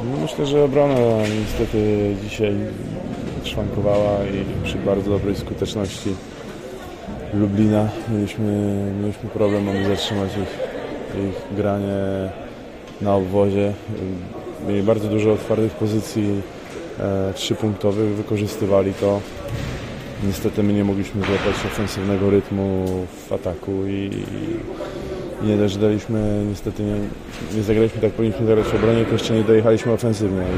No myślę, że obrona niestety dzisiaj szwankowała i przy bardzo dobrej skuteczności Lublina mieliśmy problem, aby zatrzymać ich granie na obwozie. Mieli bardzo dużo otwartych pozycji trzypunktowych, wykorzystywali to. Niestety my nie mogliśmy złapać ofensywnego rytmu w ataku i nie też daliśmy, niestety nie zagraliśmy tak, powinniśmy zagrać w obronie, to jeszcze nie dojechaliśmy ofensywnie